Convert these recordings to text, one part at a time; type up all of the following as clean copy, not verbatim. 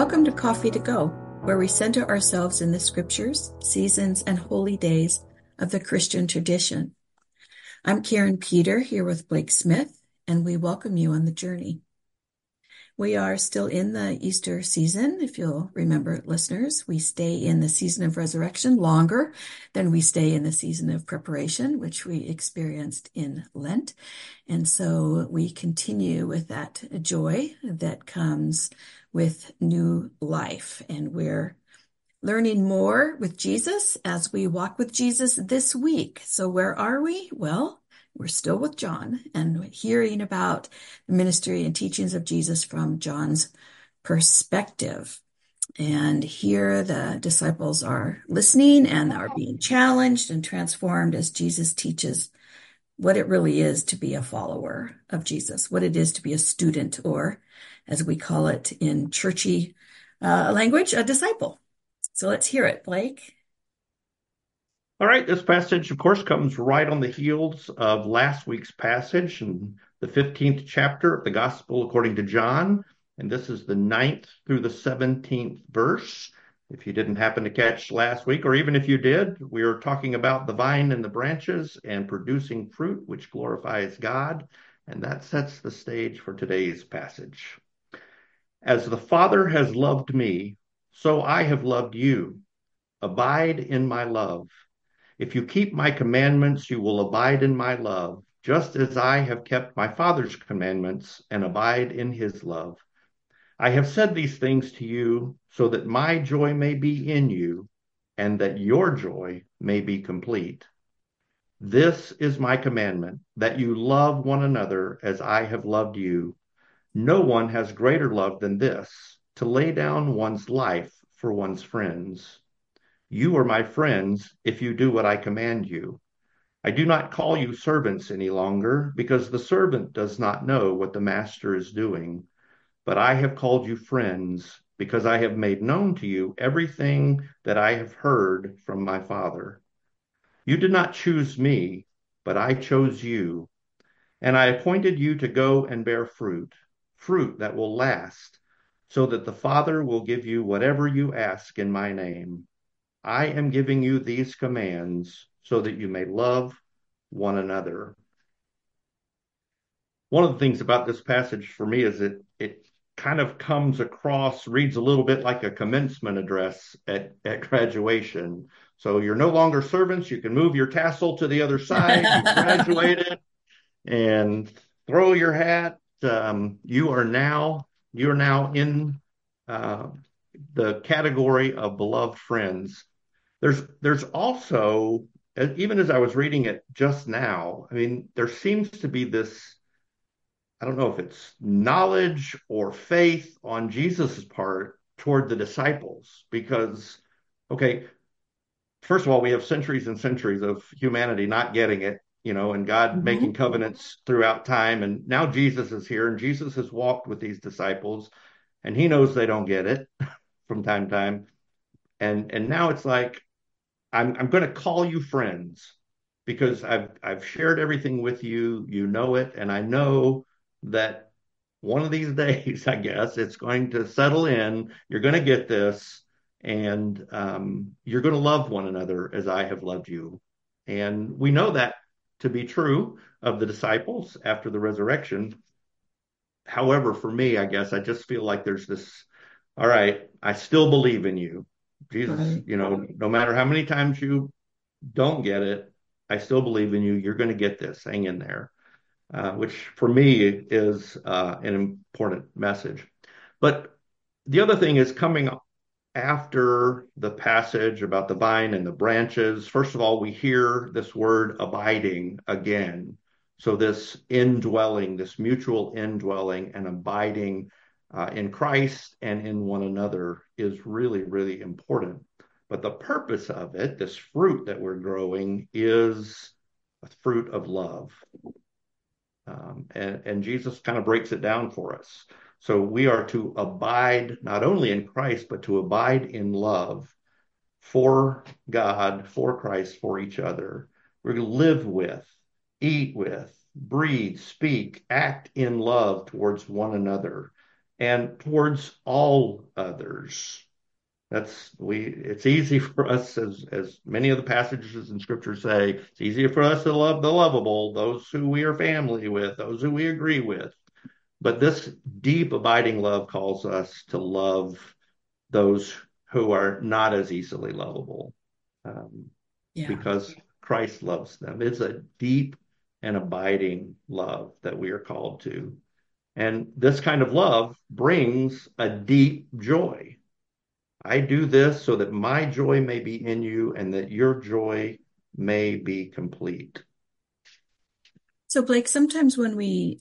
Welcome to Coffee to Go, where we center ourselves in the scriptures, seasons, and holy days of the Christian tradition. I'm Karen Peter here with Blake Smith, and we welcome you on the journey. We are still in the Easter season. If you'll remember, listeners, we stay in the season of resurrection longer than we stay in the season of preparation, which we experienced in Lent. And so we continue with that joy that comes with new life. And we're learning more with Jesus as we walk with Jesus this week. So where are we? Well, we're still with John and hearing about the ministry and teachings of Jesus from John's perspective. And here the disciples are listening and are being challenged and transformed as Jesus teaches what it really is to be a follower of Jesus, what it is to be a student, or as we call it in churchy language, a disciple. So let's hear it, Blake. All right, this passage, of course, comes right on the heels of last week's passage in the 15th chapter of the Gospel according to John. And this is the 9th through the 17th verse. If you didn't happen to catch last week, or even if you did, we are talking about the vine and the branches and producing fruit which glorifies God. And that sets the stage for today's passage. As the Father has loved me, so I have loved you. Abide in my love. If you keep my commandments, you will abide in my love, just as I have kept my Father's commandments and abide in his love. I have said these things to you so that my joy may be in you and that your joy may be complete. This is my commandment, that you love one another as I have loved you. No one has greater love than this, to lay down one's life for one's friends. You are my friends if you do what I command you. I do not call you servants any longer, because the servant does not know what the master is doing. But I have called you friends, because I have made known to you everything that I have heard from my Father. You did not choose me, but I chose you, and I appointed you to go and bear fruit, fruit that will last, so that the Father will give you whatever you ask in my name. I am giving you these commands so that you may love one another. One of the things about this passage for me is it kind of comes across, reads a little bit like a commencement address at graduation. So you're no longer servants. You can move your tassel to the other side. You've graduated and throw your hat. You are now in uh, the category of beloved friends. There's also, even as I was reading it just now, I mean, there seems to be this, I don't know if it's knowledge or faith on Jesus's part toward the disciples, because, okay, first of all, we have centuries and centuries of humanity not getting it, and God making Mhm. covenants throughout time. And now Jesus is here, and Jesus has walked with these disciples, and he knows they don't get it from time to time. And now it's like, I'm going to call you friends because I've shared everything with you. You know it, and I know that one of these days, I guess, it's going to settle in. You're going to get this, and you're going to love one another as I have loved you. And we know that to be true of the disciples after the resurrection. However, for me, I guess I just feel like there's this, all right, I still believe in you. Jesus, Right. no matter how many times you don't get it, I still believe in you. You're going to get this. Hang in there, which for me is an important message. But the other thing is coming after the passage about the vine and the branches. First of all, we hear this word abiding again. So this indwelling, this mutual indwelling and abiding in Christ and in one another is really, really important. But the purpose of it, this fruit that we're growing, is a fruit of love. And Jesus kind of breaks it down for us. So we are to abide not only in Christ, but to abide in love for God, for Christ, for each other. We're going to live with, eat with, breathe, speak, act in love towards one another. and towards all others. It's easy for us, as many of the passages in scripture say, it's easier for us to love the lovable, those who we are family with, those who we agree with. But this deep abiding love calls us to love those who are not as easily lovable, um, Yeah. because Christ loves them. It's a deep and abiding love that we are called to. And this kind of love brings a deep joy. I do this so that my joy may be in you and that your joy may be complete. So, Blake, sometimes when we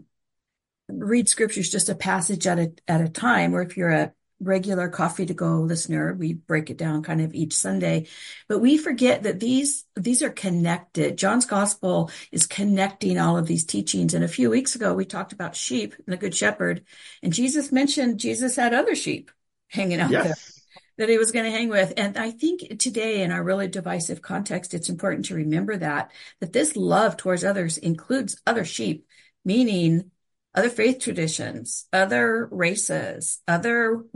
read scriptures just a passage at a time, or if you're a regular Coffee to Go listener, we break it down kind of each Sunday, but we forget that these are connected. John's gospel is connecting all of these teachings. And a few weeks ago, we talked about sheep and the good shepherd, and Jesus mentioned Jesus had other sheep hanging out there Yes. that he was going to hang with. And I think today, in our really divisive context, it's important to remember that this love towards others includes other sheep, meaning other faith traditions, other races, other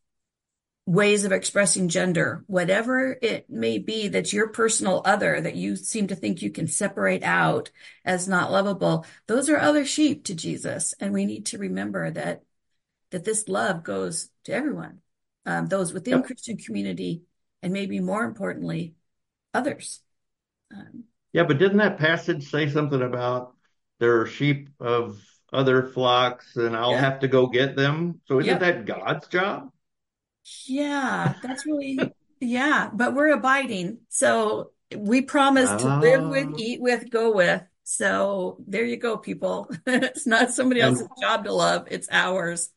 ways of expressing gender, whatever it may be, that's your personal other that you seem to think you can separate out as not lovable. Those are other sheep to Jesus. And we need to remember that this love goes to everyone, those within Yep. Christian community, and maybe more importantly, others. Yeah, but didn't that passage say something about there are sheep of other flocks and I'll Yep, have to go get them? So isn't yep. that God's job? Yeah, that's really, yeah, but we're abiding. So we promise to live with, Ah, eat with, go with. So there you go, people. It's not somebody and else's job to love, it's ours.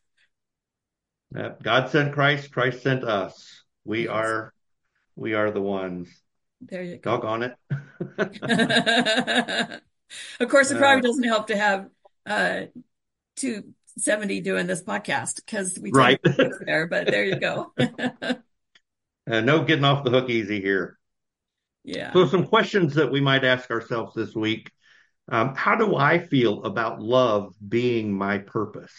God sent Christ, Christ sent us. We Yes, are we are the ones. there you go. Doggone it. Of course, it probably Uh, doesn't help to have uh 270 doing this podcast because we tend to right. focus there, but there you go. No getting off the hook easy here. So Yeah. some questions that we might ask ourselves this week. How do I feel about love being my purpose?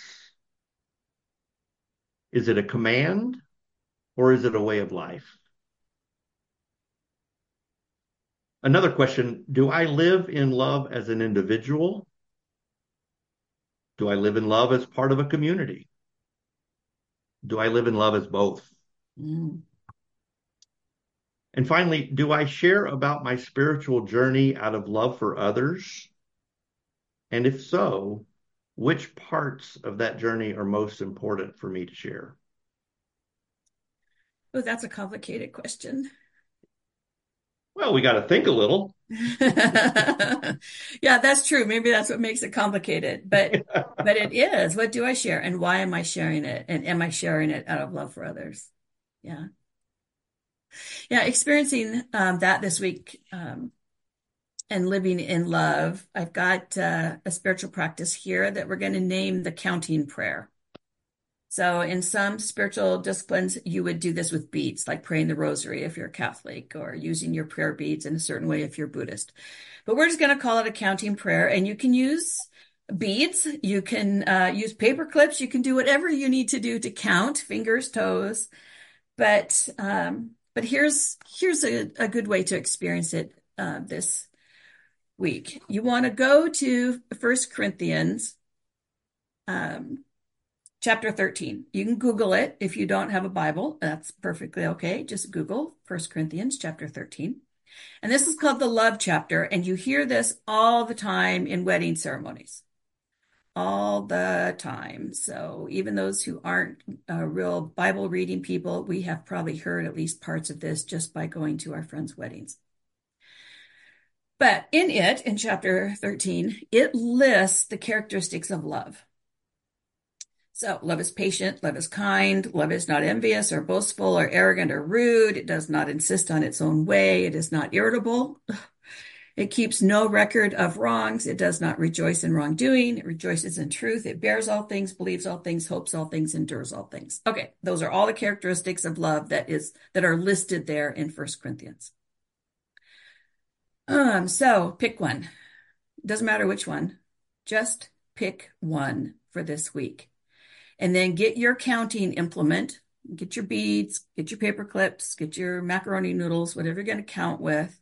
Is it a command or is it a way of life? Another question, do I live in love as an individual? Do I live in love as part of a community? Do I live in love as both? Mm. And finally, do I share about my spiritual journey out of love for others? And if so, which parts of that journey are most important for me to share? Oh, that's a complicated question. Well, we got to think a little. Yeah, that's true. Maybe that's what makes it complicated, but it is. What do I share and why am I sharing it? And am I sharing it out of love for others? Yeah. Yeah, experiencing that this week and living in love. I've got a spiritual practice here that we're going to name the counting prayer. So in some spiritual disciplines, you would do this with beads, like praying the rosary if you're Catholic, or using your prayer beads in a certain way if you're Buddhist. But we're just going to call it a counting prayer, and you can use beads, you can use paper clips, you can do whatever you need to do to count, fingers, toes. But here's a good way to experience it this week. You want to go to First Corinthians um, chapter 13. You can Google it if you don't have a Bible. That's perfectly okay. Just Google First Corinthians chapter 13. And this is called the love chapter. And you hear this all the time in wedding ceremonies, all the time. So even those who aren't real Bible reading people, we have probably heard at least parts of this just by going to our friends' weddings. But in chapter 13, it lists the characteristics of love. So love is patient, love is kind, love is not envious or boastful or arrogant or rude. It does not insist on its own way. It is not irritable. It keeps no record of wrongs. It does not rejoice in wrongdoing. It rejoices in truth. It bears all things, believes all things, hopes all things, endures all things. Okay, those are all the characteristics of love that are listed there in First Corinthians. So pick one. Doesn't matter which one. Just pick one for this week. And then get your counting implement, get your beads, get your paper clips, get your macaroni noodles, whatever you're going to count with,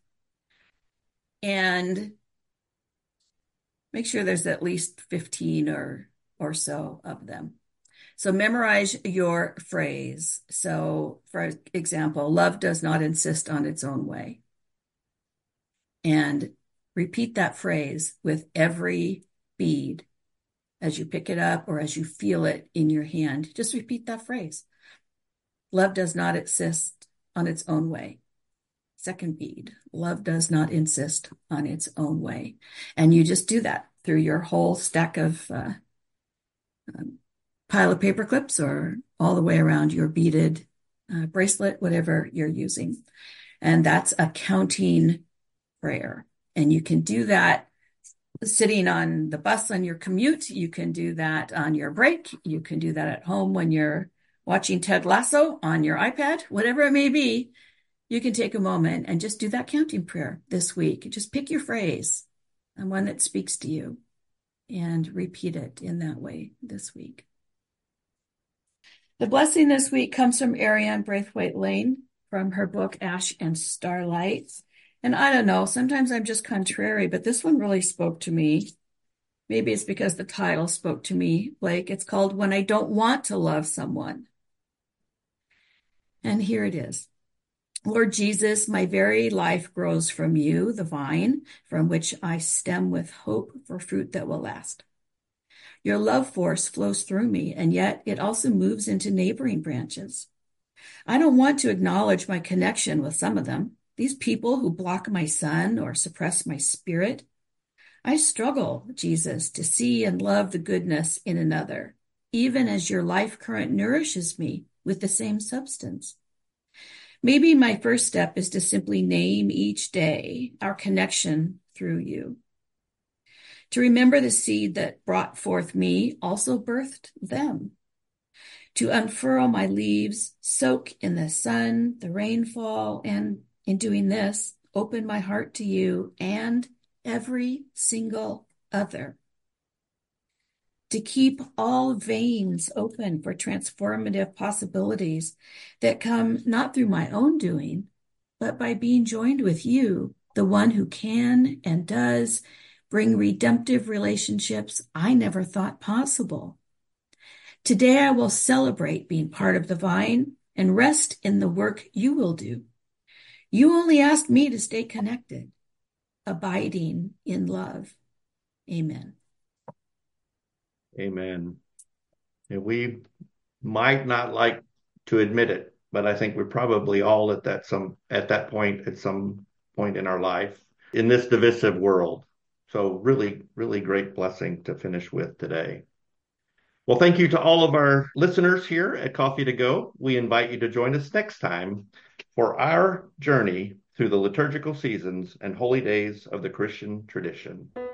and make sure there's at least 15 or so of them. So memorize your phrase. So, for example, love does not insist on its own way. And repeat that phrase with every bead as you pick it up or as you feel it in your hand. Just repeat that phrase. Love does not insist on its own way. Second bead, love does not insist on its own way. And you just do that through your whole stack of pile of paper clips or all the way around your beaded bracelet, whatever you're using. And that's a counting prayer. And you can do that sitting on the bus on your commute. You can do that on your break. You can do that at home when you're watching Ted Lasso on your iPad, whatever it may be. You can take a moment and just do that counting prayer this week. Just pick your phrase and one that speaks to you and repeat it in that way this week. The blessing this week comes from Ariane Braithwaite Lane from her book, Ash and Starlight. And I don't know, sometimes I'm just contrary, but this one really spoke to me. Maybe it's because the title spoke to me, Blake. It's called When I Don't Want to Love Someone. And here it is. Lord Jesus, my very life grows from you, the vine, from which I stem with hope for fruit that will last. Your love force flows through me, and yet it also moves into neighboring branches. I don't want to acknowledge my connection with some of them, these people who block my sun or suppress my spirit. I struggle, Jesus, to see and love the goodness in another, even as your life current nourishes me with the same substance. Maybe my first step is to simply name each day our connection through you. To remember the seed that brought forth me also birthed them. To unfurl my leaves, soak in the sun, the rainfall, and in doing this, open my heart to you and every single other. To keep all veins open for transformative possibilities that come not through my own doing, but by being joined with you, the one who can and does bring redemptive relationships I never thought possible. Today I will celebrate being part of the vine and rest in the work you will do. You only asked me to stay connected, abiding in love. Amen. Amen. And we might not like to admit it, but I think we're probably all at that point at some point in our life in this divisive world. So really, really great blessing to finish with today. Well, thank you to all of our listeners here at Coffee to Go. We invite you to join us next time for our journey through the liturgical seasons and holy days of the Christian tradition.